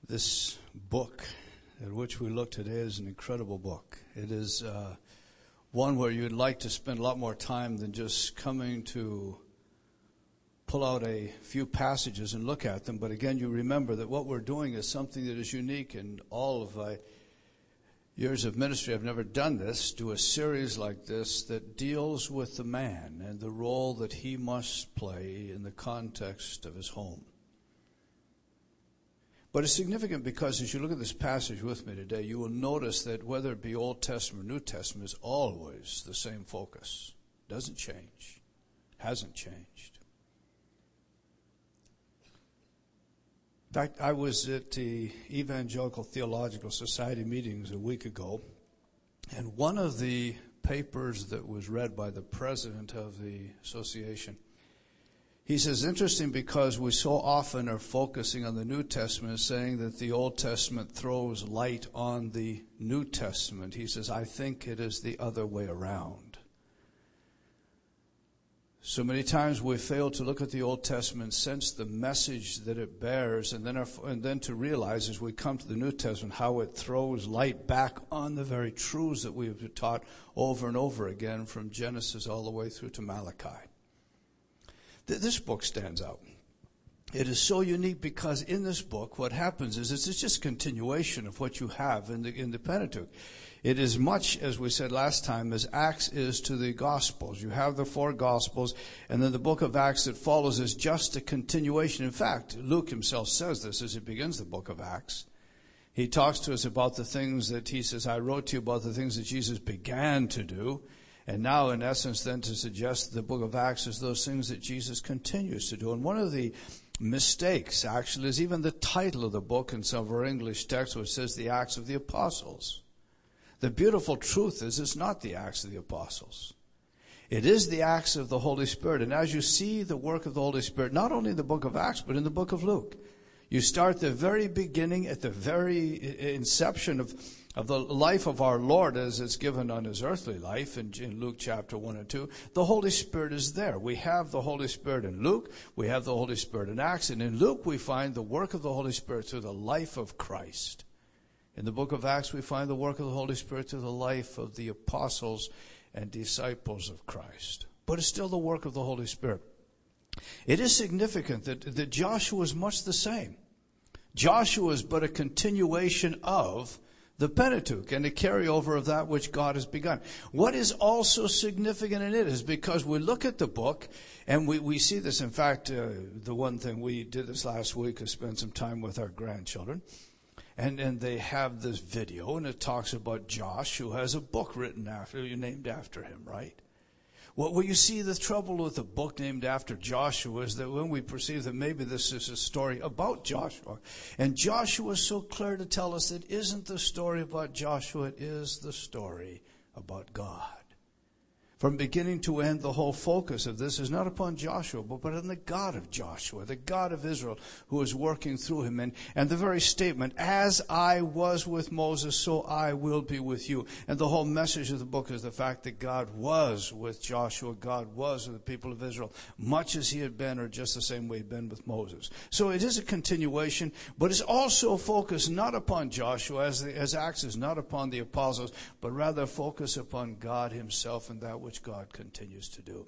This book at which we look today is an incredible book. It is one where you'd like to spend a lot more time than just coming to pull out a few passages and look at them. But again, you remember that what we're doing is something that is unique. In all of my years of ministry, I've never done this, do a series like this that deals with the man and the role that he must play in the context of his home. But it's significant because as you look at this passage with me today, you will notice that whether it be Old Testament or New Testament, is always the same focus. Doesn't change. Hasn't changed. In fact, I was at the Evangelical Theological Society meetings a week ago, and one of the papers that was read by the president of the association, he says, interesting because we so often are focusing on the New Testament, saying that the Old Testament throws light on the New Testament. He says, I think it is the other way around. So many times we fail to look at the Old Testament, sense the message that it bears, and then to realize as we come to the New Testament how it throws light back on the very truths that we have been taught over and over again from Genesis all the way through to Malachi. This book stands out. It is so unique because in this book, what happens is it's just a continuation of what you have in the Pentateuch. It is much, as we said last time, as Acts is to the Gospels. You have the 4 Gospels, and then the book of Acts that follows is just a continuation. In fact, Luke himself says this as he begins the book of Acts. He talks to us about the things that he says, I wrote to you about the things that Jesus began to do. And now, in essence, then to suggest the book of Acts is those things that Jesus continues to do. And one of the mistakes, actually, is even the title of the book in some of our English texts, which says the Acts of the Apostles. The beautiful truth is it's not the Acts of the Apostles. It is the Acts of the Holy Spirit. And as you see the work of the Holy Spirit, not only in the book of Acts, but in the book of Luke, you start the very beginning, at the very inception of the life of our Lord as it's given on his earthly life in Luke chapter 1 and 2. The Holy Spirit is there. We have the Holy Spirit in Luke. We have the Holy Spirit in Acts. And in Luke we find the work of the Holy Spirit through the life of Christ. In the book of Acts we find the work of the Holy Spirit through the life of the apostles and disciples of Christ. But it's still the work of the Holy Spirit. It is significant that Joshua is much the same. Joshua is but a continuation of the Pentateuch and a carryover of that which God has begun. What is also significant in it is because we look at the book and we see this. In fact, the one thing we did this last week is spend some time with our grandchildren. And they have this video and it talks about Josh, who has a book named after him, right? Well, you see, the trouble with a book named after Joshua is that when we perceive that maybe this is a story about Joshua, and Joshua is so clear to tell us it isn't the story about Joshua, it is the story about God. From beginning to end, the whole focus of this is not upon Joshua, but on the God of Joshua, the God of Israel, who is working through him. And the very statement, as I was with Moses, so I will be with you. And the whole message of the book is the fact that God was with Joshua, God was with the people of Israel, much as he had been, or just the same way he'd been with Moses. So it is a continuation, but it's also focused not upon Joshua, as Acts is not upon the apostles, but rather focus upon God himself and that which God continues to do.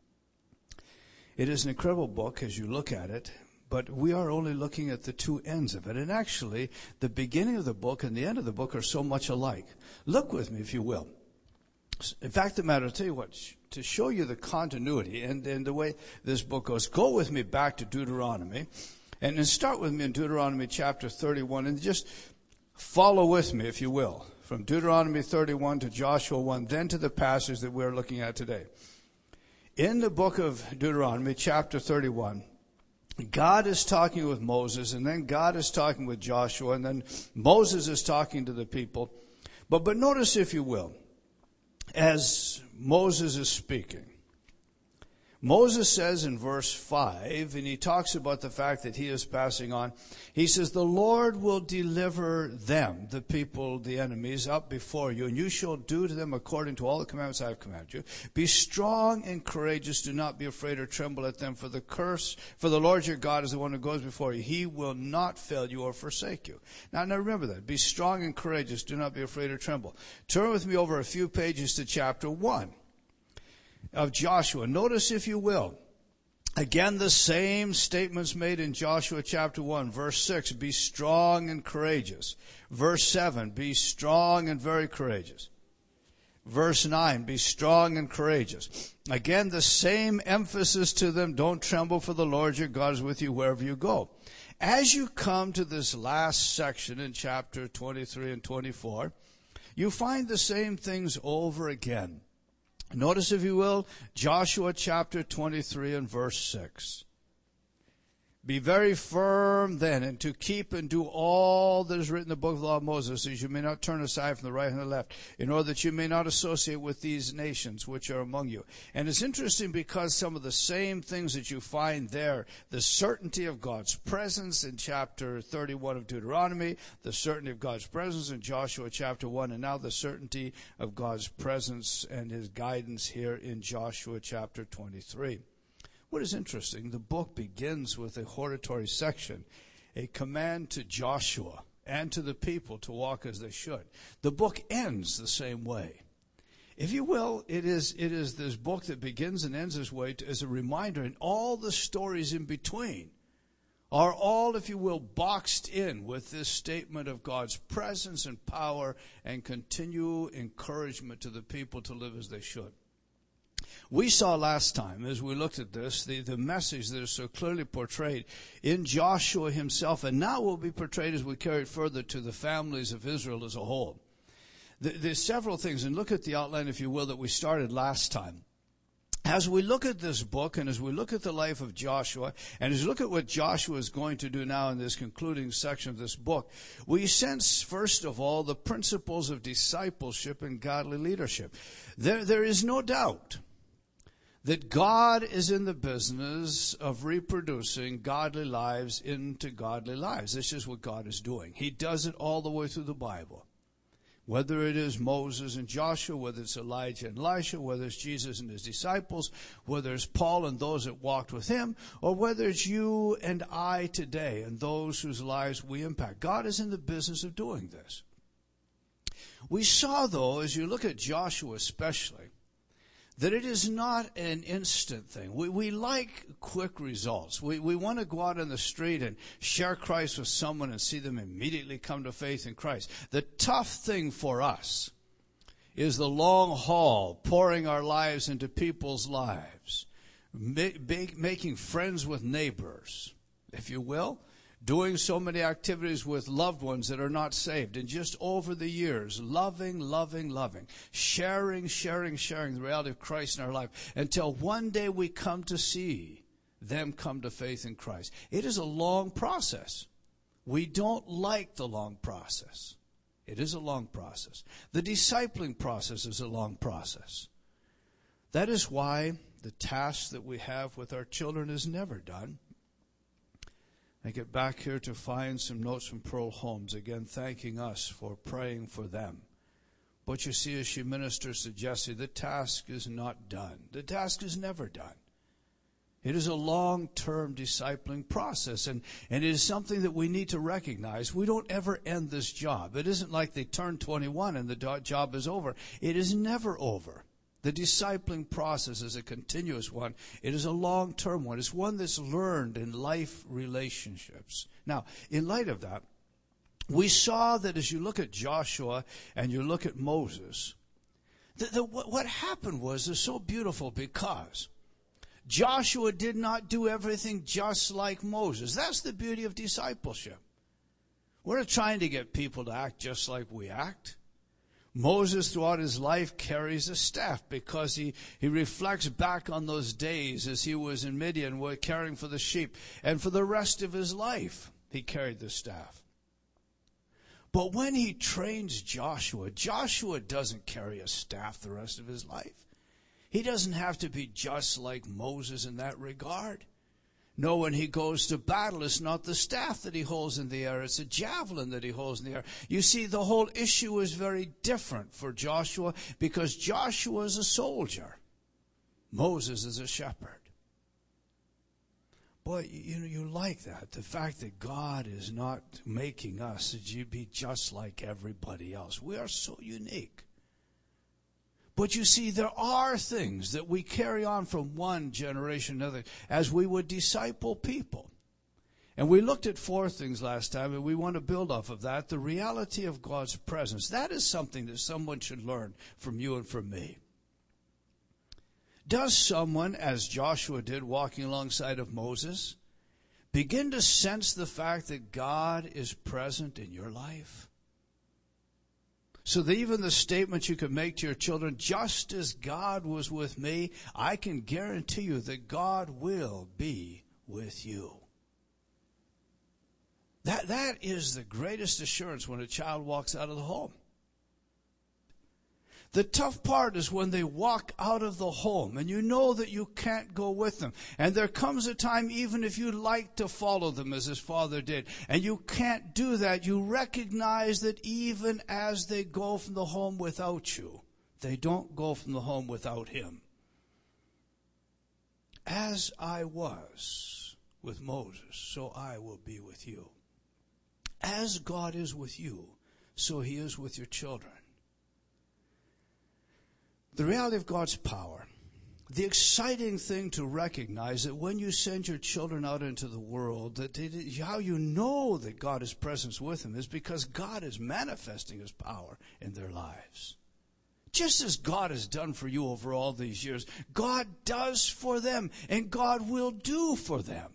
It is an incredible book as you look at it, but we are only looking at the two ends of it. And actually, the beginning of the book and the end of the book are so much alike. Look with me, if you will. In fact, I'll tell you what, to show you the continuity and the way this book goes, go with me back to Deuteronomy and then start with me in Deuteronomy chapter 31 and just follow with me, if you will. From Deuteronomy 31 to Joshua 1, then to the passage that we're looking at today. In the book of Deuteronomy, chapter 31, God is talking with Moses, and then God is talking with Joshua, and then Moses is talking to the people. But notice, if you will, as Moses is speaking, Moses says in verse 5, and he talks about the fact that he is passing on, he says, the Lord will deliver them, the people, the enemies, up before you, and you shall do to them according to all the commandments I have commanded you. Be strong and courageous. Do not be afraid or tremble at them, for the Lord your God is the one who goes before you. He will not fail you or forsake you. Now remember that. Be strong and courageous. Do not be afraid or tremble. Turn with me over a few pages to chapter 1. Of Joshua. Notice, if you will, again the same statements made in Joshua chapter 1, verse 6, be strong and courageous. Verse 7, be strong and very courageous. Verse 9, be strong and courageous. Again, the same emphasis to them, don't tremble, for the Lord your God is with you wherever you go. As you come to this last section in chapter 23 and 24, you find the same things over again. Notice, if you will, Joshua chapter 23 and verse 6. Be very firm then, and to keep and do all that is written in the book of the law of Moses, so you may not turn aside from the right and the left, in order that you may not associate with these nations which are among you. And it's interesting because some of the same things that you find there, the certainty of God's presence in chapter 31 of Deuteronomy, the certainty of God's presence in Joshua chapter 1, and now the certainty of God's presence and his guidance here in Joshua chapter 23. What is interesting, the book begins with a hortatory section, a command to Joshua and to the people to walk as they should. The book ends the same way. If you will, it is this book that begins and ends this way as a reminder, and all the stories in between are all, if you will, boxed in with this statement of God's presence and power and continual encouragement to the people to live as they should. We saw last time, as we looked at this, the message that is so clearly portrayed in Joshua himself, and now will be portrayed as we carry it further to the families of Israel as a whole. There's several things, and look at the outline, if you will, that we started last time. As we look at this book, and as we look at the life of Joshua, and as we look at what Joshua is going to do now in this concluding section of this book, we sense, first of all, the principles of discipleship and godly leadership. There is no doubt that God is in the business of reproducing godly lives into godly lives. This is what God is doing. He does it all the way through the Bible. Whether it is Moses and Joshua, whether it's Elijah and Elisha, whether it's Jesus and his disciples, whether it's Paul and those that walked with him, or whether it's you and I today and those whose lives we impact. God is in the business of doing this. We saw, though, as you look at Joshua especially, that it is not an instant thing. We like quick results. We want to go out on the street and share Christ with someone and see them immediately come to faith in Christ. The tough thing for us is the long haul, pouring our lives into people's lives, making friends with neighbors, if you will, doing so many activities with loved ones that are not saved, and just over the years, loving, sharing the reality of Christ in our life, until one day we come to see them come to faith in Christ. It is a long process. We don't like the long process. It is a long process. The discipling process is a long process. That is why the task that we have with our children is never done. I get back here to find some notes from Pearl Holmes, again thanking us for praying for them. But you see, as she ministers to Jesse, the task is not done. The task is never done. It is a long-term discipling process, and it is something that we need to recognize. We don't ever end this job. It isn't like they turn 21 and the job is over. It is never over. The discipling process is a continuous one. It is a long-term one. It's one that's learned in life relationships. Now, in light of that, we saw that as you look at Joshua and you look at Moses, what happened was so beautiful because Joshua did not do everything just like Moses. That's the beauty of discipleship. We're not trying to get people to act just like we act. Moses, throughout his life, carries a staff because he reflects back on those days as he was in Midian caring for the sheep. And for the rest of his life, he carried the staff. But when he trains Joshua, Joshua doesn't carry a staff the rest of his life. He doesn't have to be just like Moses in that regard. No, when he goes to battle, it's not the staff that he holds in the air, it's a javelin that he holds in the air. You see, the whole issue is very different for Joshua because Joshua is a soldier. Moses is a shepherd. Boy, you like that. The fact that God is not making us to be just like everybody else. We are so unique. But you see, there are things that we carry on from one generation to another as we would disciple people. And we looked at 4 things last time, and we want to build off of that. The reality of God's presence. That is something that someone should learn from you and from me. Does someone, as Joshua did walking alongside of Moses, begin to sense the fact that God is present in your life? So that even the statement you can make to your children, just as God was with me, I can guarantee you that God will be with you. That is the greatest assurance when a child walks out of the home. The tough part is when they walk out of the home and you know that you can't go with them. And there comes a time, even if you like to follow them as his father did, and you can't do that, you recognize that even as they go from the home without you, they don't go from the home without him. As I was with Moses, so I will be with you. As God is with you, so he is with your children. The reality of God's power. The exciting thing to recognize that when you send your children out into the world, that how you know that God is present with them is because God is manifesting his power in their lives. Just as God has done for you over all these years, God does for them, and God will do for them.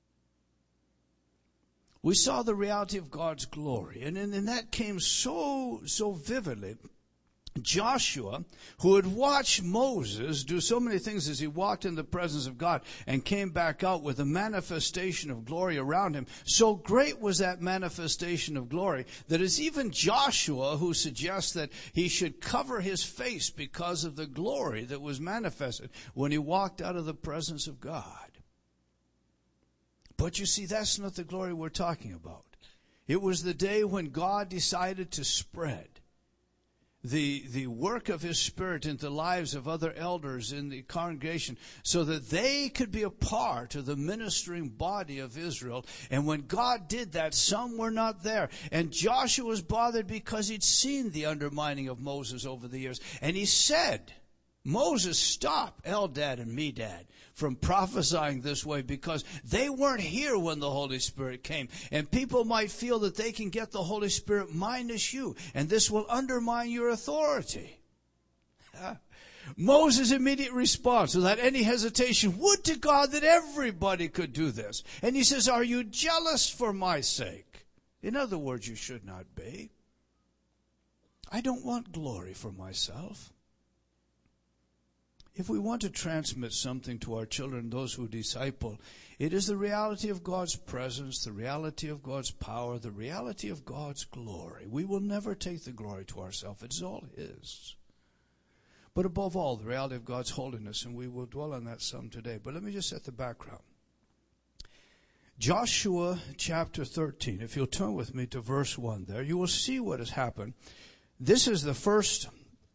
We saw the reality of God's glory, and that came so vividly. Joshua, who had watched Moses do so many things as he walked in the presence of God and came back out with a manifestation of glory around him, so great was that manifestation of glory that it's even Joshua who suggests that he should cover his face because of the glory that was manifested when he walked out of the presence of God. But you see, that's not the glory we're talking about. It was the day when God decided to spread the work of his Spirit into the lives of other elders in the congregation so that they could be a part of the ministering body of Israel. And when God did that, some were not there. And Joshua was bothered because he'd seen the undermining of Moses over the years. And he said, Moses, stop Eldad and Medad from prophesying this way because they weren't here when the Holy Spirit came. And people might feel that they can get the Holy Spirit minus you, and this will undermine your authority. Moses' immediate response, without any hesitation, would to God that everybody could do this. And he says, are you jealous for my sake? In other words, you should not be. I don't want glory for myself. If we want to transmit something to our children, those who disciple, it is the reality of God's presence, the reality of God's power, the reality of God's glory. We will never take the glory to ourselves. It's all his. But above all, the reality of God's holiness, and we will dwell on that some today. But let me just set the background. Joshua chapter 13, if you'll turn with me to verse 1 there, you will see what has happened. This is the first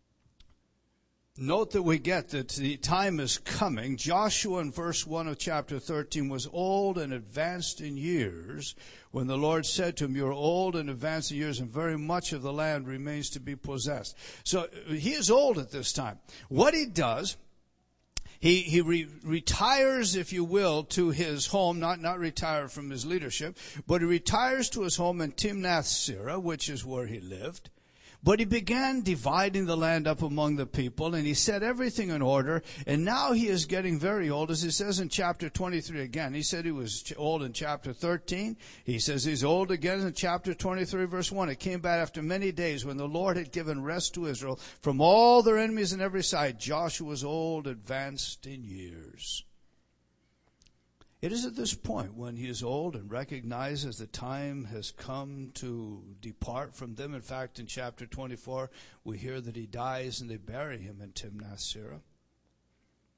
note that we get that the time is coming. Joshua in verse 1 of chapter 13 was old and advanced in years when the Lord said to him, you're old and advanced in years and very much of the land remains to be possessed. So he is old at this time. What he does, he retires, if you will, to his home, not retire from his leadership, but he retires to his home in Timnath-Serah, which is where he lived. But he began dividing the land up among the people, and he set everything in order. And now he is getting very old, as it says in chapter 23 again. He said he was old in chapter 13. He says he's old again in chapter 23, verse 1. It came back after many days when the Lord had given rest to Israel from all their enemies on every side. Joshua was old, advanced in years. It is at this point when he is old and recognizes the time has come to depart from them. In fact, in chapter 24, we hear that he dies and they bury him in Timnath-Serah.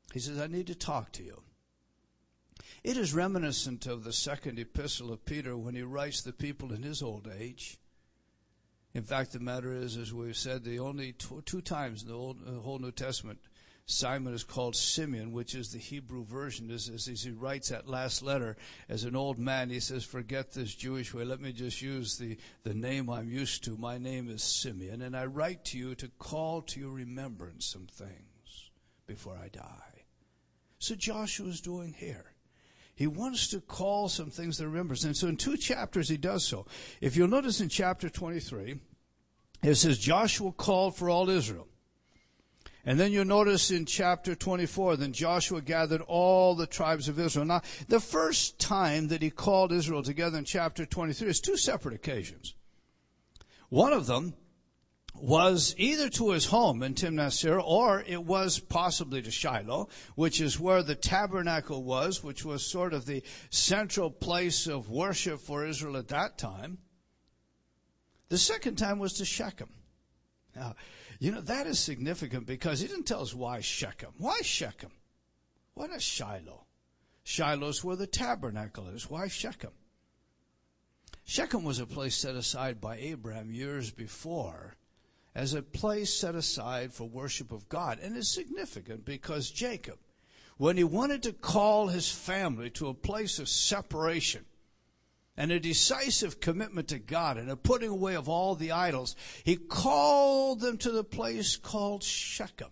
He says, I need to talk to you. It is reminiscent of the second epistle of Peter when he writes the people in his old age. In fact, the matter is, as we've said, the only two times in the whole New Testament Simon is called Simeon, which is the Hebrew version. As he writes that last letter, as an old man, he says, forget this Jewish way. Let me just use the name I'm used to. My name is Simeon, and I write to you to call to your remembrance some things before I die. So Joshua is doing here. He wants to call some things to remembrance. And so in 2 chapters he does so. If you'll notice in chapter 23, it says Joshua called for all Israel. And then you'll notice in chapter 24, then Joshua gathered all the tribes of Israel. Now, the first time that he called Israel together in chapter 23 is 2 separate occasions. One of them was either to his home in Timnath-Serah, or it was possibly to Shiloh, which is where the tabernacle was, which was sort of the central place of worship for Israel at that time. The second time was to Shechem. Now, you know, that is significant because he didn't tell us why Shechem. Why Shechem? Why not Shiloh? Shiloh's where the tabernacle is. Why Shechem? Shechem was a place set aside by Abraham years before as a place set aside for worship of God. And it's significant because Jacob, when he wanted to call his family to a place of separation and a decisive commitment to God and a putting away of all the idols, he called them to the place called Shechem.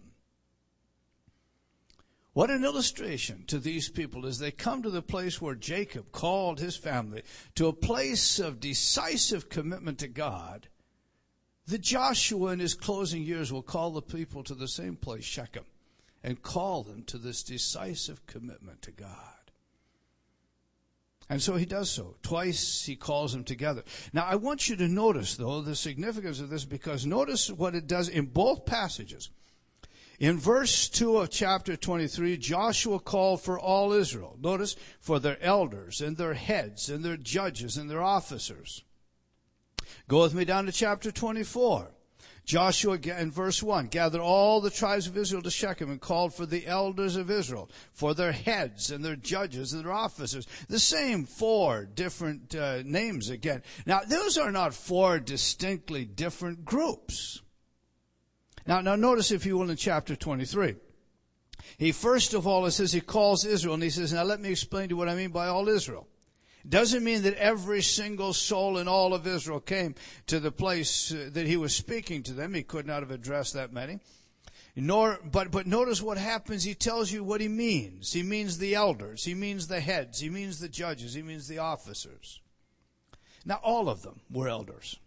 What an illustration to these people as they come to the place where Jacob called his family to a place of decisive commitment to God. That Joshua in his closing years will call the people to the same place, Shechem, and call them to this decisive commitment to God. And so he does so. Twice he calls them together. Now I want you to notice, though, the significance of this, because notice what it does in both passages. In verse 2 of chapter 23, Joshua called for all Israel. Notice, for their elders and their heads and their judges and their officers. Go with me down to chapter 24. Joshua, in verse 1, gathered all the tribes of Israel to Shechem and called for the elders of Israel, for their heads and their judges and their officers. The same 4 different names again. Now, those are not 4 distinctly different groups. Now notice, if you will, in chapter 23. He first of all, it says he calls Israel, and he says, now let me explain to you what I mean by all Israel. Doesn't mean that every single soul in all of Israel came to the place that he was speaking to them. He could not have addressed that many. But notice what happens. He tells you what he means. He means the elders. He means the heads. He means the judges. He means the officers. Now, all of them were elders.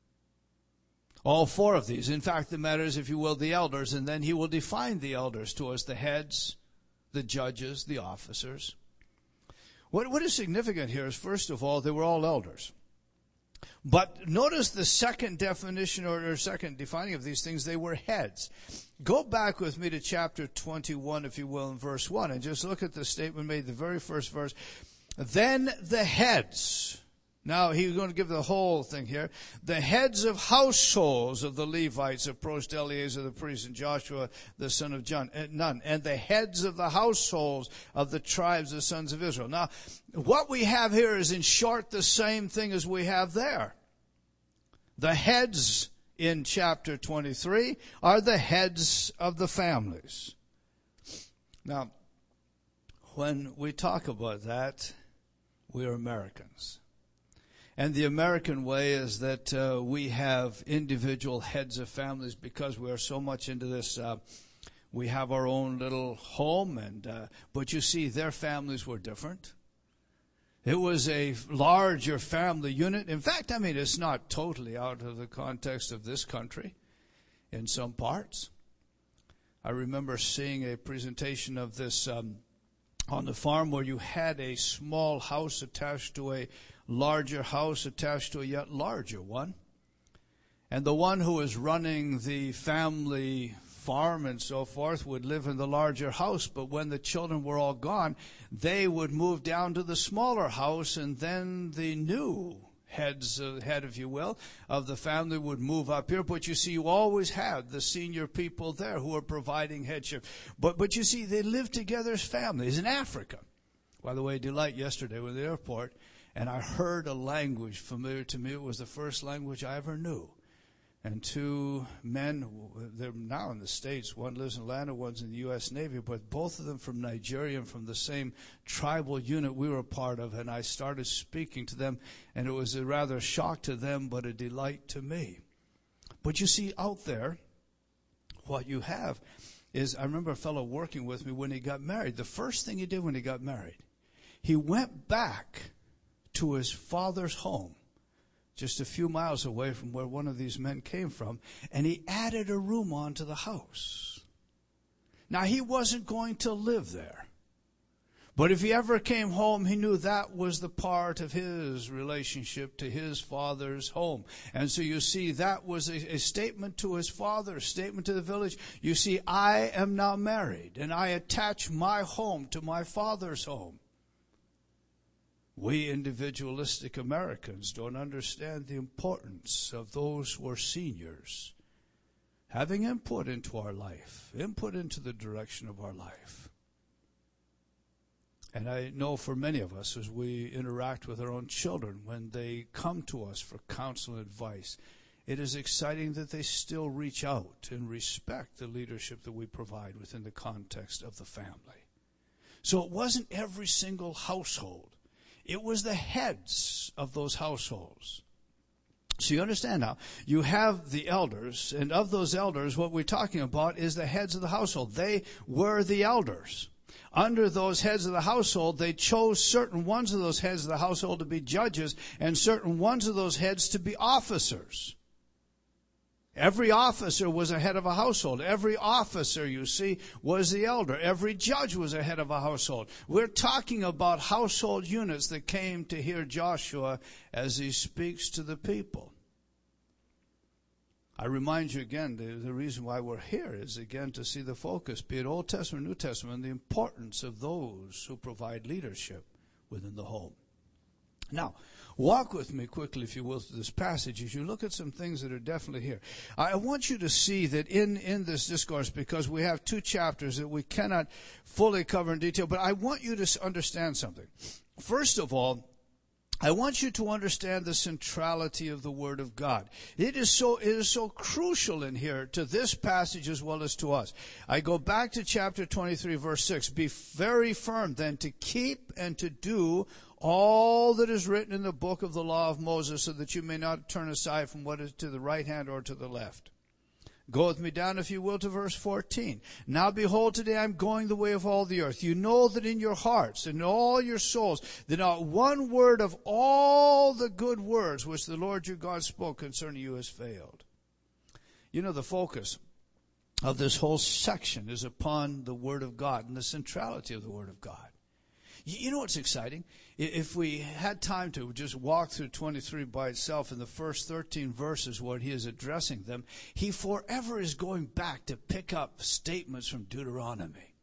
All 4 of these. In fact, the matter is, if you will, the elders, and then he will define the elders to us, the heads, the judges, the officers. What is significant here is, first of all, they were all elders. But notice the second definition or second defining of these things, they were heads. Go back with me to chapter 21, if you will, in verse 1, and just look at the statement made, the very first verse. Then the heads. Now, he's going to give the whole thing here. The heads of households of the Levites approached Eleazar the priest and Joshua the son of Nun, and the heads of the households of the tribes of the sons of Israel. Now, what we have here is, in short, the same thing as we have there. The heads in chapter 23 are the heads of the families. Now, when we talk about that, we are Americans. And the American way is that we have individual heads of families because we are so much into this. We have our own little home, but you see, their families were different. It was a larger family unit. In fact, I mean, it's not totally out of the context of this country in some parts. I remember seeing a presentation of this on the farm where you had a small house attached to a larger house attached to a yet larger one. And the one who was running the family farm and so forth would live in the larger house, but when the children were all gone, they would move down to the smaller house, and then the new head, if you will, of the family would move up here. But you see, you always had the senior people there who are providing headship. But you see, they live together as families in Africa. By the way, Delight yesterday was at the airport, and I heard a language familiar to me. It was the first language I ever knew. And two men, they're now in the States. One lives in Atlanta, one's in the U.S. Navy, but both of them from Nigeria and from the same tribal unit we were a part of. And I started speaking to them, and it was a rather shock to them, but a delight to me. But you see, out there, what you have is, I remember a fellow working with me when he got married. The first thing he did when he got married, he went back to his father's home, just a few miles away from where one of these men came from, and he added a room onto the house. Now, he wasn't going to live there, but if he ever came home, he knew that was the part of his relationship to his father's home. And so you see, that was a statement to his father, a statement to the village. You see, I am now married, and I attach my home to my father's home. We individualistic Americans don't understand the importance of those who are seniors having input into our life, input into the direction of our life. And I know for many of us, as we interact with our own children, when they come to us for counsel and advice, it is exciting that they still reach out and respect the leadership that we provide within the context of the family. So it wasn't every single household. It was the heads of those households. So you understand now, you have the elders, and of those elders, what we're talking about is the heads of the household. They were the elders. Under those heads of the household, they chose certain ones of those heads of the household to be judges, and certain ones of those heads to be officers. Every officer was a head of a household. Every officer, you see, was the elder. Every judge was a head of a household. We're talking about household units that came to hear Joshua as he speaks to the people. I remind you again, the reason why we're here is, again, to see the focus, be it Old Testament, New Testament, the importance of those who provide leadership within the home. Now, walk with me quickly, if you will, through this passage as you look at some things that are definitely here. I want you to see that in this discourse, because we have 2 chapters that we cannot fully cover in detail, but I want you to understand something. First of all, I want you to understand the centrality of the Word of God. It is so crucial in here to this passage as well as to us. I go back to chapter 23, verse 6. Be very firm then to keep and to do all that is written in the book of the law of Moses, so that you may not turn aside from what is to the right hand or to the left. Go with me down, if you will, to verse 14. Now behold, today I'm going the way of all the earth. You know that in your hearts and in all your souls, that not one word of all the good words which the Lord your God spoke concerning you has failed. You know, the focus of this whole section is upon the Word of God and the centrality of the Word of God. You know what's exciting? If we had time to just walk through 23 by itself in the first 13 verses where he is addressing them, he forever is going back to pick up statements from Deuteronomy.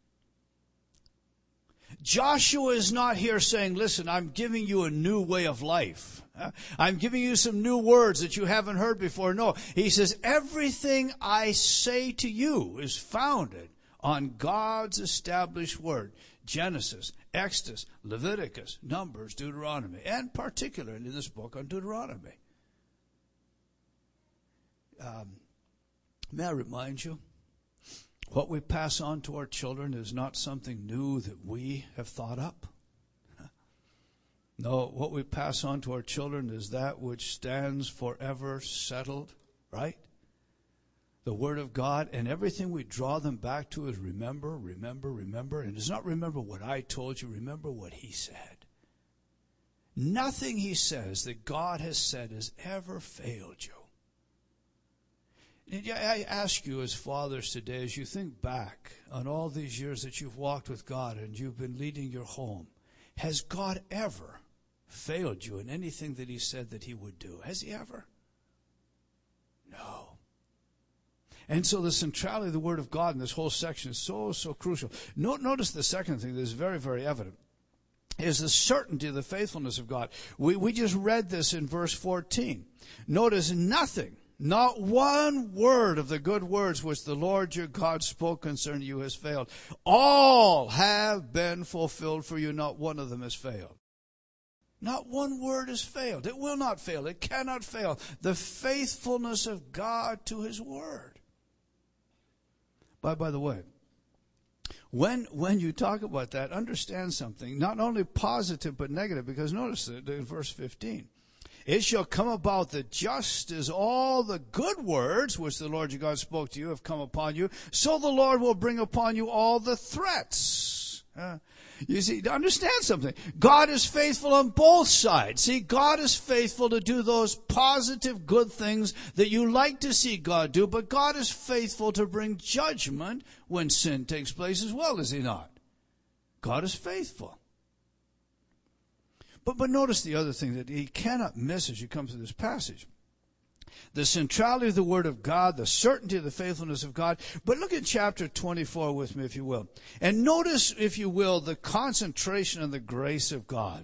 Joshua is not here saying, listen, I'm giving you a new way of life. I'm giving you some new words that you haven't heard before. No, he says, everything I say to you is founded on God's established word. Genesis, Exodus, Leviticus, Numbers, Deuteronomy, and particularly in this book on Deuteronomy. May I remind you, what we pass on to our children is not something new that we have thought up. No, what we pass on to our children is that which stands forever settled, right? The Word of God, and everything we draw them back to is remember, remember, remember. And it's not remember what I told you, remember what He said. Nothing He says that God has said has ever failed you. And I ask you as fathers today, as you think back on all these years that you've walked with God and you've been leading your home, has God ever failed you in anything that He said that He would do? Has He ever? No. And so the centrality of the Word of God in this whole section is so crucial. Notice the second thing that is very, very evident. is the certainty of the faithfulness of God. We just read this in verse 14. Notice nothing, not one word of the good words which the Lord your God spoke concerning you has failed. All have been fulfilled for you. Not one of them has failed. Not one word has failed. It will not fail. It cannot fail. The faithfulness of God to His word. By the way, when you talk about that, understand something, not only positive but negative, because notice it in verse 15. It shall come about that just as all the good words which the Lord your God spoke to you have come upon you, so the Lord will bring upon you all the threats. You see, understand something. God is faithful on both sides. See, God is faithful to do those positive good things that you like to see God do, but God is faithful to bring judgment when sin takes place as well, is He not? God is faithful. But notice the other thing that He cannot miss as you come through this passage. The centrality of the Word of God, the certainty of the faithfulness of God. But look at chapter 24 with me, if you will. And notice, if you will, the concentration on the grace of God.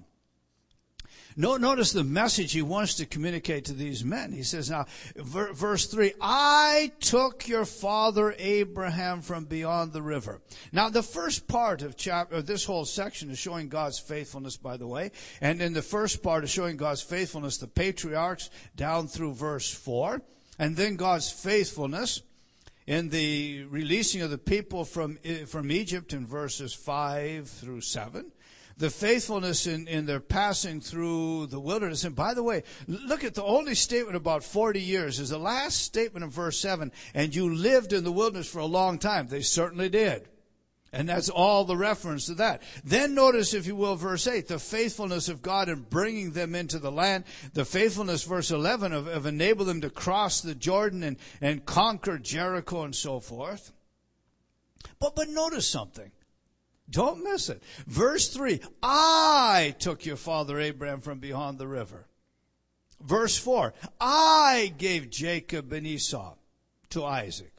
Notice the message He wants to communicate to these men. He says now, verse 3, I took your father Abraham from beyond the river. Now the first part of this whole section is showing God's faithfulness, by the way. And in the first part is showing God's faithfulness, the patriarchs, down through verse 4. And then God's faithfulness in the releasing of the people from Egypt in verses 5 through 7. The faithfulness in their passing through the wilderness. And by the way, look at the only statement about 40 years is the last statement of verse 7. And you lived in the wilderness for a long time. They certainly did. And that's all the reference to that. Then notice, if you will, verse 8, the faithfulness of God in bringing them into the land. The faithfulness, verse 11, of enabling them to cross the Jordan and conquer Jericho and so forth. But notice something. Don't miss it. Verse 3, I took your father Abraham from beyond the river. Verse 4, I gave Jacob and Esau to Isaac.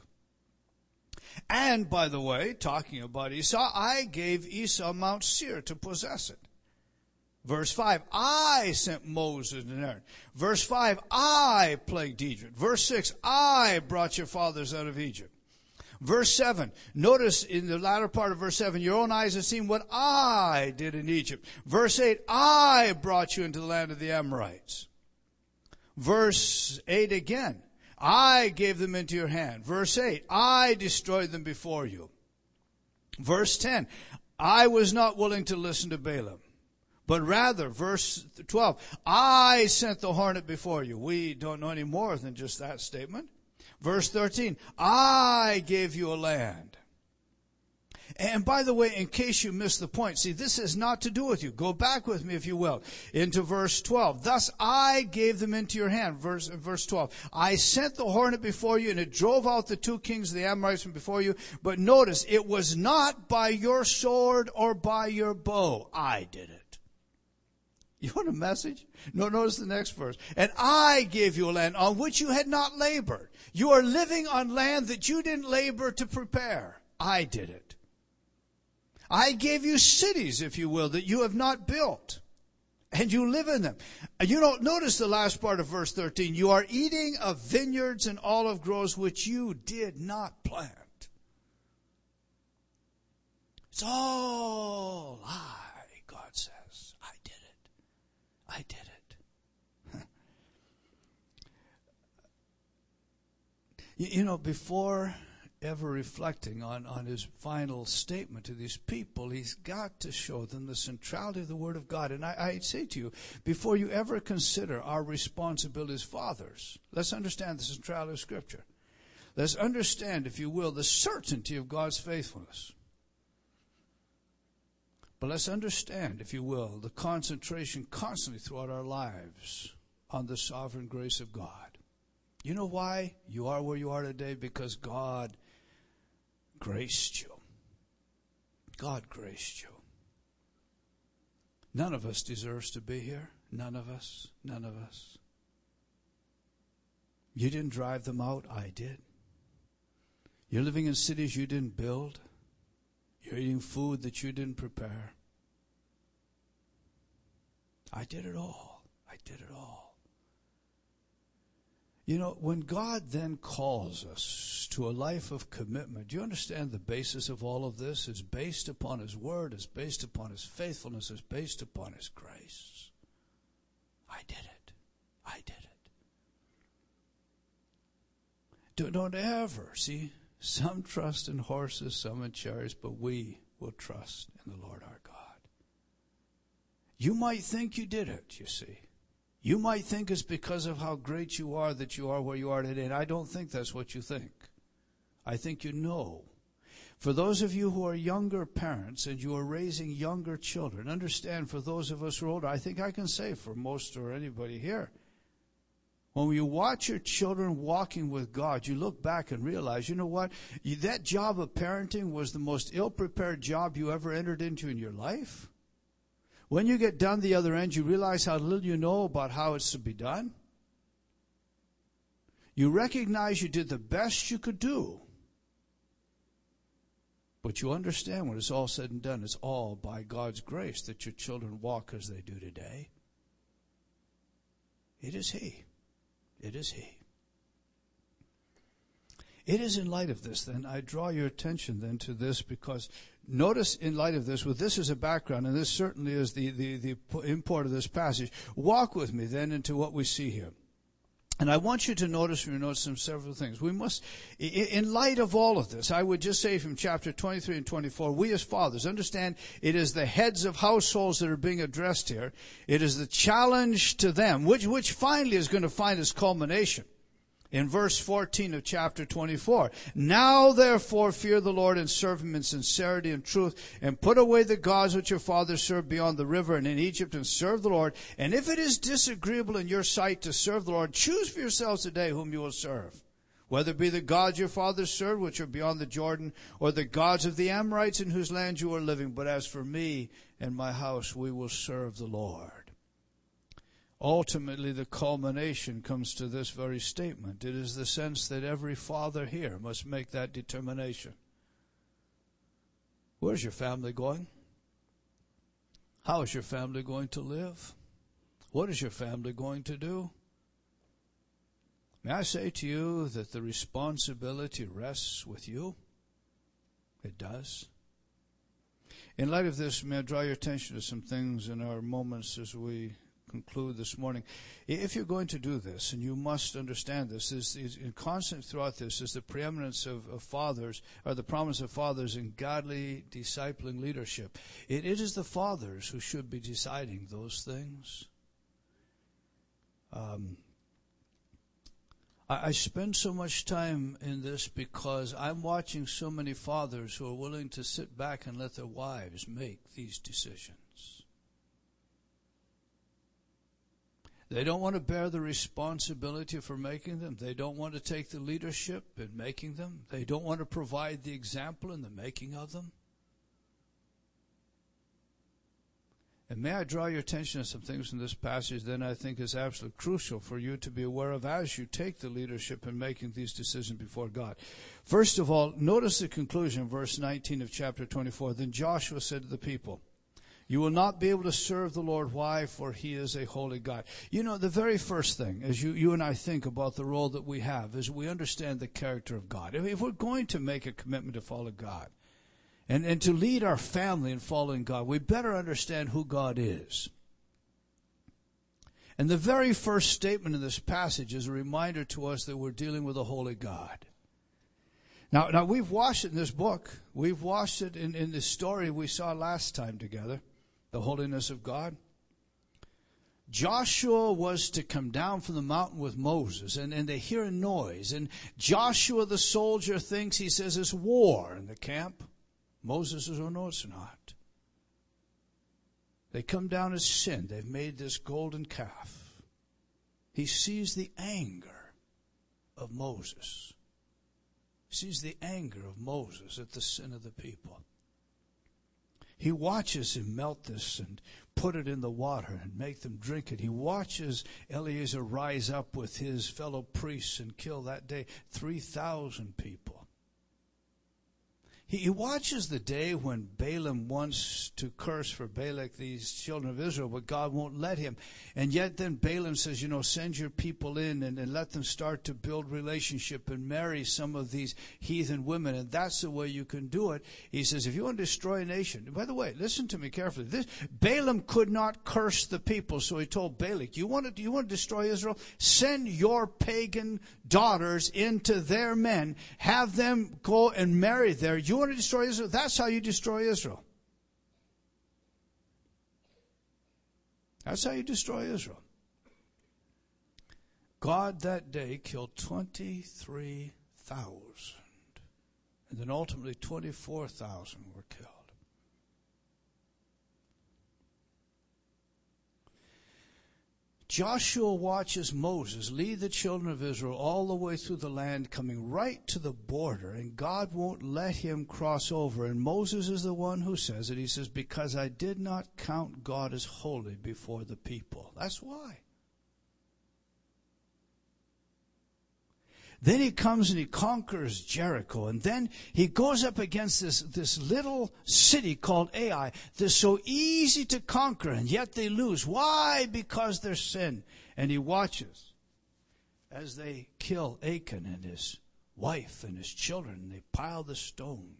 And, by the way, talking about Esau, I gave Esau Mount Seir to possess it. Verse 5, I sent Moses and Aaron. Verse 5, I plagued Egypt. Verse 6, I brought your fathers out of Egypt. Verse 7, notice in the latter part of verse 7, your own eyes have seen what I did in Egypt. Verse 8, I brought you into the land of the Amorites. Verse 8 again, I gave them into your hand. Verse 8, I destroyed them before you. Verse 10, I was not willing to listen to Balaam, but rather, verse 12, I sent the hornet before you. We don't know any more than just that statement. Verse 13, I gave you a land. And by the way, in case you missed the point, see, this has not to do with you. Go back with me, if you will, into verse 12. Thus I gave them into your hand. Verse 12. I sent the hornet before you, and it drove out the two kings of the Amorites from before you. But notice, it was not by your sword or by your bow. I did it. You want a message? No, notice the next verse. And I gave you a land on which you had not labored. You are living on land that you didn't labor to prepare. I did it. I gave you cities, if you will, that you have not built. And you live in them. You don't notice the last part of verse 13. You are eating of vineyards and olive groves which you did not plant. It's all God says. I did it. I did it. You know, before ever reflecting on his final statement to these people, he's got to show them the centrality of the Word of God. And I say to you, before you ever consider our responsibility as fathers, let's understand the centrality of Scripture. Let's understand, if you will, the certainty of God's faithfulness. But let's understand, if you will, the concentration constantly throughout our lives on the sovereign grace of God. You know why you are where you are today? Because God graced you. God graced you. None of us deserves to be here. None of us. None of us. You didn't drive them out. I did. You're living in cities you didn't build. You're eating food that you didn't prepare. I did it all. I did it all. You know, when God then calls us to a life of commitment, do you understand the basis of all of this is based upon His Word, is based upon His faithfulness, is based upon His grace. I did it. I did it. Don't ever, see, some trust in horses, some in chariots, but we will trust in the Lord our God. You might think you did it, you see. You might think it's because of how great you are that you are where you are today, and I don't think that's what you think. I think you know. For those of you who are younger parents and you are raising younger children, understand, for those of us who are older, I think I can say for most or anybody here, when you watch your children walking with God, you look back and realize, you know what? That job of parenting was the most ill-prepared job you ever entered into in your life. When you get done the other end, you realize how little you know about how it's to be done. You recognize you did the best you could do. But you understand when it's all said and done, it's all by God's grace that your children walk as they do today. It is He. It is He. It is in light of this, then, I draw your attention then to this, because notice in light of this, with this as a background, and this certainly is the import of this passage, walk with me then into what we see here. And I want you to notice from your notes some several things. We must, in light of all of this, I would just say from chapter 23 and 24, we as fathers understand it is the heads of households that are being addressed here. It is the challenge to them, which finally is going to find its culmination in verse 14 of chapter 24. Now therefore fear the Lord and serve Him in sincerity and truth, and put away the gods which your fathers served beyond the river and in Egypt, and serve the Lord. And if it is disagreeable in your sight to serve the Lord, choose for yourselves today whom you will serve, whether it be the gods your fathers served, which are beyond the Jordan, or the gods of the Amorites in whose land you are living. But as for me and my house, we will serve the Lord. Ultimately, the culmination comes to this very statement. It is the sense that every father here must make that determination. Where's your family going? How is your family going to live? What is your family going to do? May I say to you that the responsibility rests with you? It does. In light of this, may I draw your attention to some things in our moments as we conclude this morning. If you're going to do this, and you must understand this, is constant throughout this is the preeminence of fathers, or the promise of fathers in godly discipling leadership. It is the fathers who should be deciding those things. I spend so much time in this because I'm watching so many fathers who are willing to sit back and let their wives make these decisions. They don't want to bear the responsibility for making them. They don't want to take the leadership in making them. They don't want to provide the example in the making of them. And may I draw your attention to some things in this passage that I think is absolutely crucial for you to be aware of as you take the leadership in making these decisions before God. First of all, notice the conclusion, verse 19 of chapter 24. Then Joshua said to the people, you will not be able to serve the Lord. Why? For He is a holy God. You know, the very first thing, as you and I think about the role that we have, is we understand the character of God. If we're going to make a commitment to follow God and to lead our family in following God, we better understand who God is. And the very first statement in this passage is a reminder to us that we're dealing with a holy God. Now we've watched it in this book. We've watched it in the story we saw last time together. The holiness of God. Joshua was to come down from the mountain with Moses, and they hear a noise. And Joshua the soldier thinks, he says, it's war in the camp. Moses says, oh no, it's not. They come down as sin. They've made this golden calf. He sees the anger of Moses. He sees the anger of Moses at the sin of the people. He watches him melt this and put it in the water and make them drink it. He watches Eleazar rise up with his fellow priests and kill that day 3,000 people. He watches the day when Balaam wants to curse for Balak these children of Israel, but God won't let him. And yet then Balaam says, send your people in and let them start to build relationship and marry some of these heathen women. And that's the way you can do it. He says, if you want to destroy a nation, by the way, listen to me carefully. Balaam could not curse the people, so he told Balak, you want to destroy Israel? Send your pagan daughters into their men. Have them go and marry there. You want to destroy Israel? That's how you destroy Israel. That's how you destroy Israel. God that day killed 23,000. And then ultimately 24,000 were killed. Joshua watches Moses lead the children of Israel all the way through the land, coming right to the border, and God won't let him cross over. And Moses is the one who says it. He says, because I did not count God as holy before the people. That's why. Then he comes and he conquers Jericho. And then he goes up against this little city called Ai. They're so easy to conquer, and yet they lose. Why? Because their sin. And he watches as they kill Achan and his wife and his children. And they pile the stones.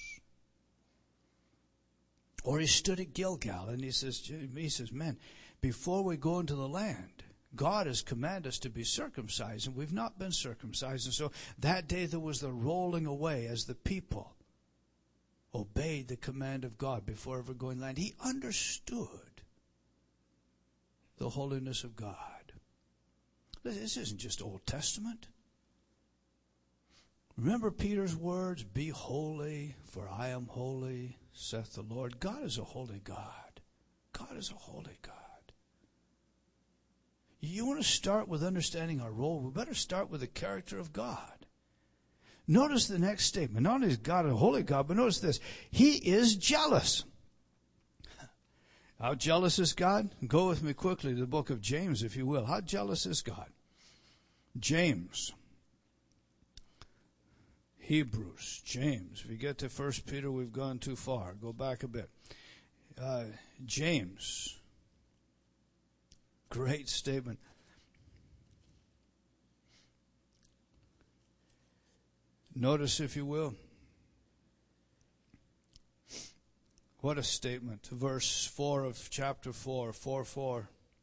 Or he stood at Gilgal and he says, men, before we go into the land, God has commanded us to be circumcised, and we've not been circumcised. And so that day there was the rolling away as the people obeyed the command of God before ever going land. He understood the holiness of God. This isn't just Old Testament. Remember Peter's words, be holy, for I am holy, saith the Lord. God is a holy God. God is a holy God. You want to start with understanding our role, we better start with the character of God. Notice the next statement. Not only is God a holy God, but notice this. He is jealous. How jealous is God? Go with me quickly to the book of James, if you will. How jealous is God? James. Hebrews. James. If you get to 1 Peter, we've gone too far. Go back a bit. James. Great statement. Notice, if you will, what a statement. Verse 4 of chapter 4, 4:4.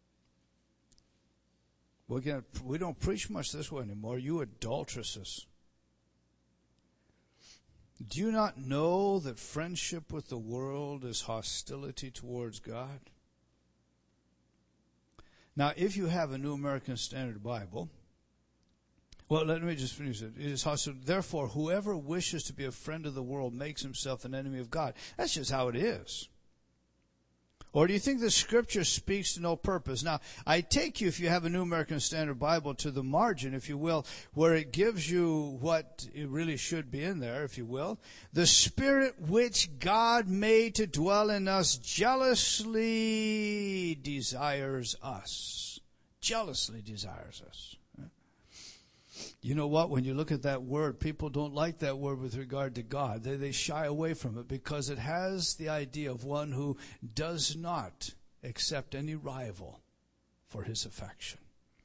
We don't preach much this way anymore. You adulteresses. Do you not know that friendship with the world is hostility towards God? Now, if you have a New American Standard Bible, well, let me just finish it. It is hostile. Therefore, whoever wishes to be a friend of the world makes himself an enemy of God. That's just how it is. Or do you think the Scripture speaks to no purpose? Now, I take you, if you have a New American Standard Bible, to the margin, if you will, where it gives you what it really should be in there, if you will. The Spirit which God made to dwell in us jealously desires us. Jealously desires us. You know what? When you look at that word, people don't like that word with regard to God. They shy away from it because it has the idea of one who does not accept any rival for his affection.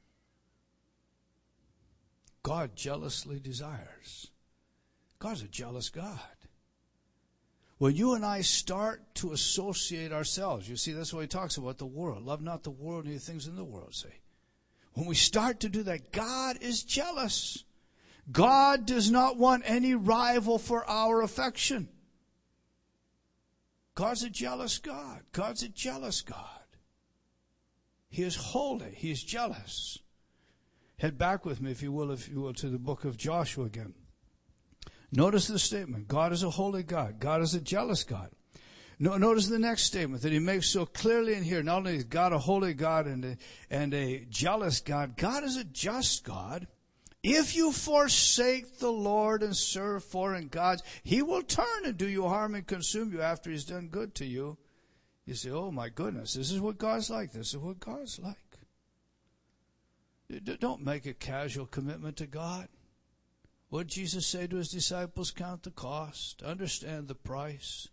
God jealously desires. God's a jealous God. When you and I start to associate ourselves, you see, that's what he talks about the world. Love not the world, neither things in the world, see. When we start to do that, God is jealous. God does not want any rival for our affection. God's a jealous God. God's a jealous God. He is holy. He is jealous. Head back with me, if you will, to the book of Joshua again. Notice the statement. God is a holy God. God is a jealous God. Notice the next statement that he makes so clearly in here. Not only is God a holy God and a jealous God, God is a just God. If you forsake the Lord and serve foreign gods, he will turn and do you harm and consume you after he's done good to you. You say, oh my goodness, this is what God's like. This is what God's like. Don't make a casual commitment to God. What did Jesus say to his disciples? Count the cost. Understand the price.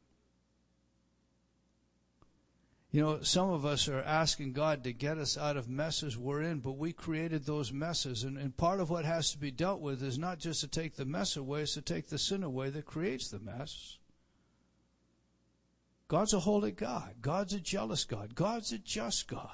You know, some of us are asking God to get us out of messes we're in, but we created those messes. And part of what has to be dealt with is not just to take the mess away, it's to take the sin away that creates the mess. God's a holy God. God's a jealous God. God's a just God.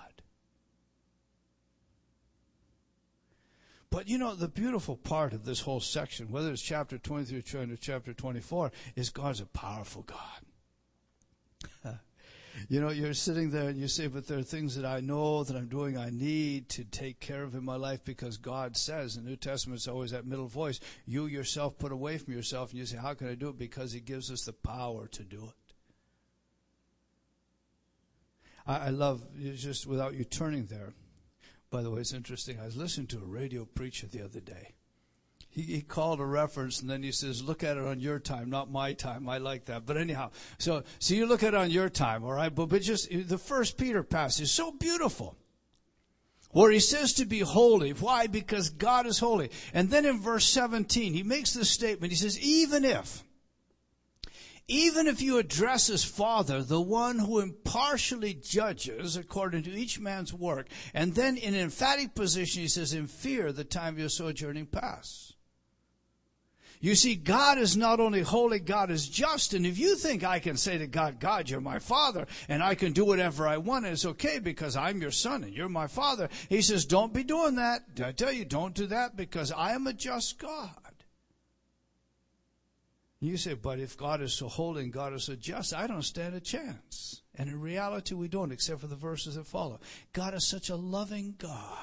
But you know, the beautiful part of this whole section, whether it's chapter 23 or chapter 24, is God's a powerful God. You know, you're sitting there and you say, but there are things that I know that I'm doing I need to take care of in my life because God says, in the New Testament it's always that middle voice, you yourself put away from yourself, and you say, how can I do it? Because He gives us the power to do it. I love, just without you turning there, by the way, it's interesting, I was listening to a radio preacher the other day. He called a reference, and then he says, look at it on your time, not my time. I like that. But anyhow, so you look at it on your time, all right? But just the 1 Peter passage is so beautiful, where he says to be holy. Why? Because God is holy. And then in verse 17, he makes this statement. He says, even if you address as Father, the one who impartially judges according to each man's work, and then in an emphatic position, he says, in fear the time of your sojourning pass. You see, God is not only holy, God is just. And if you think I can say to God, God, you're my Father, and I can do whatever I want, and it's okay because I'm your son and you're my Father. He says, don't be doing that. I tell you, don't do that because I am a just God. You say, but if God is so holy and God is so just, I don't stand a chance. And in reality, we don't, except for the verses that follow. God is such a loving God.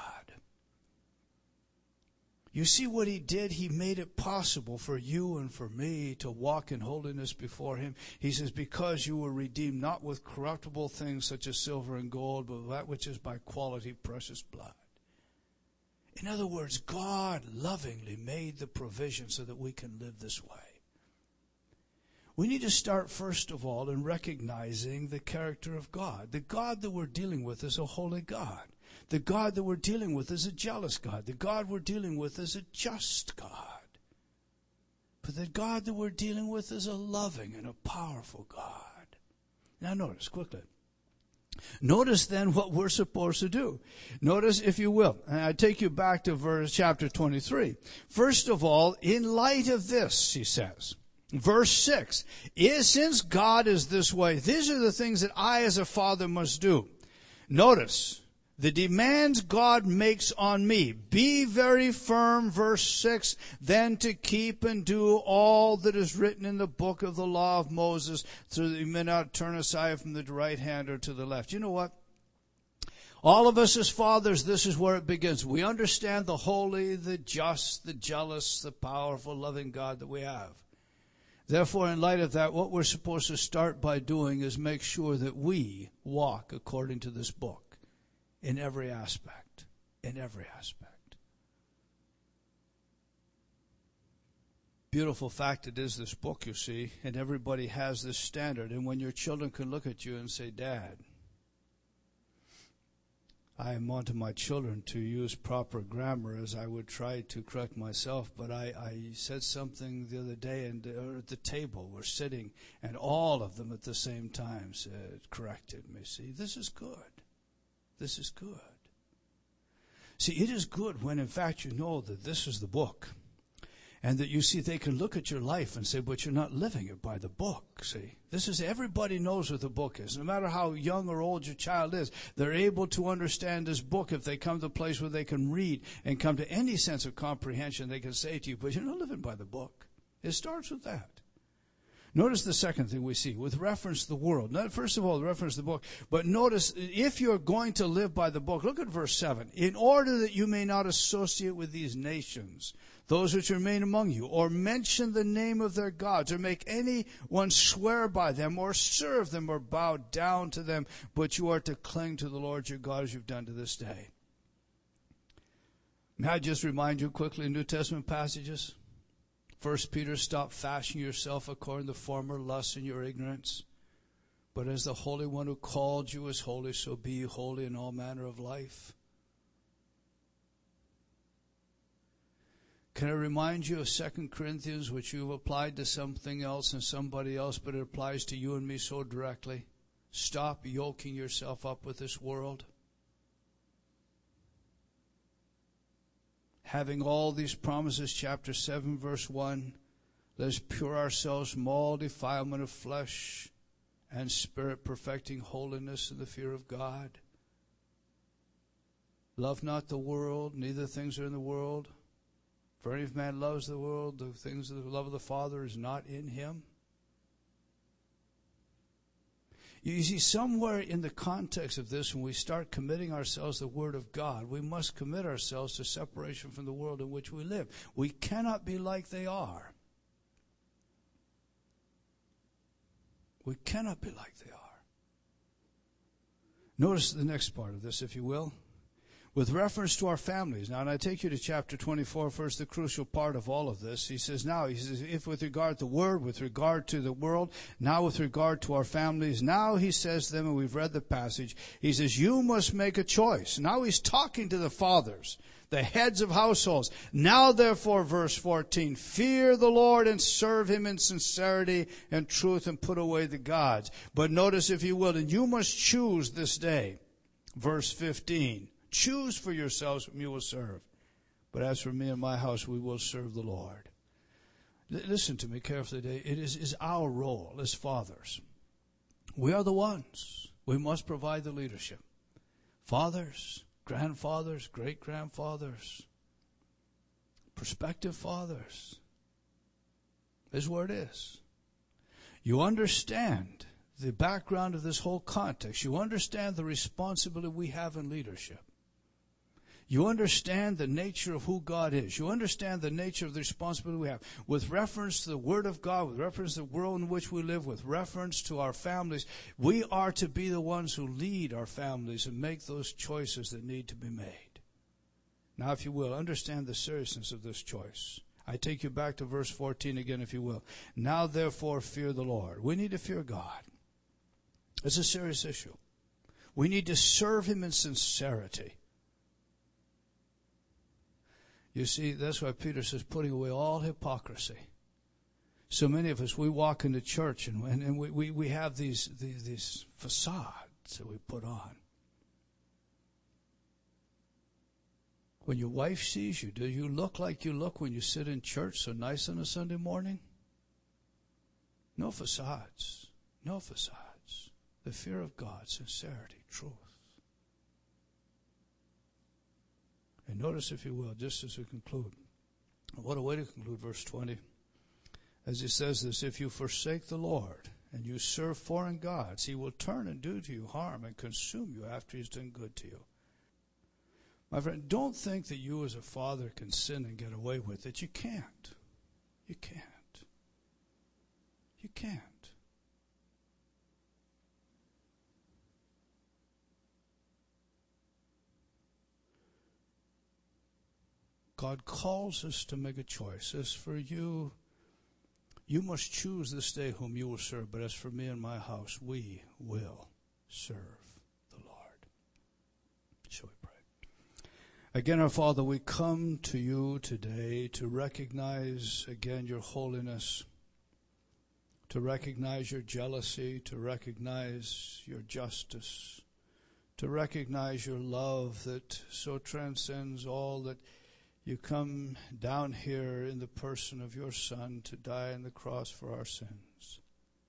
You see what He did? He made it possible for you and for me to walk in holiness before Him. He says, because you were redeemed not with corruptible things such as silver and gold, but that which is by quality precious blood. In other words, God lovingly made the provision so that we can live this way. We need to start, first of all, in recognizing the character of God. The God that we're dealing with is a holy God. The God that we're dealing with is a jealous God. The God we're dealing with is a just God. But the God that we're dealing with is a loving and a powerful God. Now notice, quickly. Notice then what we're supposed to do. Notice, if you will, and I take you back to chapter 23. First of all, in light of this, he says, verse 6, since God is this way, these are the things that I as a father must do. Notice, the demands God makes on me. Be very firm, verse 6, then to keep and do all that is written in the book of the law of Moses, so that you may not turn aside from the right hand or to the left. You know what? All of us as fathers, this is where it begins. We understand the holy, the just, the jealous, the powerful, loving God that we have. Therefore, in light of that, what we're supposed to start by doing is make sure that we walk according to this book in every aspect. In every aspect. Beautiful fact it is, this book, you see, and everybody has this standard. And when your children can look at you and say, Dad, I am wanting my children to use proper grammar as I would try to correct myself, but I said something the other day, and at the table we're sitting, and all of them at the same time corrected me. See, this is good. This is good. See, it is good when in fact you know that this is the book, and that you see they can look at your life and say, but you're not living it by the book. See, this is, everybody knows what the book is. No matter how young or old your child is, they're able to understand this book if they come to a place where they can read and come to any sense of comprehension. They can say to you, but you're not living by the book. It starts with that. Notice the second thing we see with reference to the world. Not, first of all, the reference to the book, but notice if you're going to live by the book, look at verse 7. In order that you may not associate with these nations, those which remain among you, or mention the name of their gods, or make anyone swear by them, or serve them, or bow down to them, but you are to cling to the Lord your God as you've done to this day. May I just remind you quickly New Testament passages? 1 Peter, stop fashioning yourself according to former lusts in your ignorance. But as the Holy One who called you is holy, so be you holy in all manner of life. Can I remind you of 2 Corinthians, which you've applied to something else and somebody else, but it applies to you and me so directly? Stop yoking yourself up with this world. Having all these promises, chapter 7, verse 1, let us pure ourselves from all defilement of flesh and spirit, perfecting holiness in the fear of God. Love not the world, neither things are in the world. For if man loves the world, the things of the love of the Father is not in him. You see, somewhere in the context of this, when we start committing ourselves to the Word of God, we must commit ourselves to separation from the world in which we live. We cannot be like they are. We cannot be like they are. Notice the next part of this, if you will. With reference to our families. Now, and I take you to chapter 24 first, the crucial part of all of this. He says, if with regard to the Word, with regard to the world, now with regard to our families, now he says to them, and we've read the passage, he says, you must make a choice. Now he's talking to the fathers, the heads of households. Now therefore, verse 14, fear the Lord and serve him in sincerity and truth and put away the gods. But notice, if you will, and you must choose this day. Verse 15. Choose for yourselves whom you will serve. But as for me and my house, we will serve the Lord. Listen to me carefully today. It is our role as fathers. We are the ones. We must provide the leadership. Fathers, grandfathers, great-grandfathers, prospective fathers. This is where it is. You understand the background of this whole context. You understand the responsibility we have in leadership. You understand the nature of who God is. You understand the nature of the responsibility we have. With reference to the Word of God, with reference to the world in which we live, with reference to our families, we are to be the ones who lead our families and make those choices that need to be made. Now, if you will, understand the seriousness of this choice. I take you back to verse 14 again, if you will. Now, therefore, fear the Lord. We need to fear God. It's a serious issue. We need to serve him in sincerity. You see, that's why Peter says, putting away all hypocrisy. So many of us, we walk into church and we have these facades that we put on. When your wife sees you, do you look like you look when you sit in church so nice on a Sunday morning? No facades. No facades. The fear of God, sincerity, truth. And notice, if you will, just as we conclude, what a way to conclude verse 20. As he says this, if you forsake the Lord and you serve foreign gods, he will turn and do to you harm and consume you after he's done good to you. My friend, don't think that you as a father can sin and get away with it. You can't. You can't. You can't. God calls us to make a choice. As for you, you must choose this day whom you will serve. But as for me and my house, we will serve the Lord. Shall we pray? Again, our Father, we come to you today to recognize again your holiness, to recognize your jealousy, to recognize your justice, to recognize your love that so transcends all, that you come down here in the person of your Son to die on the cross for our sins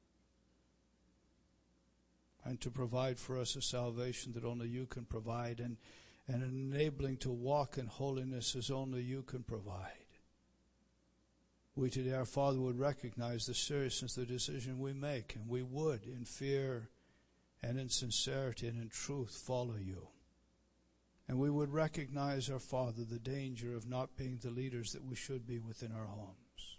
and to provide for us a salvation that only you can provide, and enabling to walk in holiness as only you can provide. We today, our Father, would recognize the seriousness of the decision we make, and we would, in fear and in sincerity and in truth, follow you. And we would recognize, our Father, the danger of not being the leaders that we should be within our homes.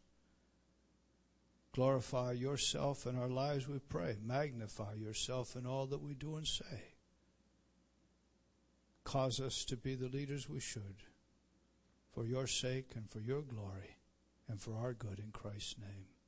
Glorify yourself in our lives, we pray. Magnify yourself in all that we do and say. Cause us to be the leaders we should, for your sake and for your glory and for our good, in Christ's name.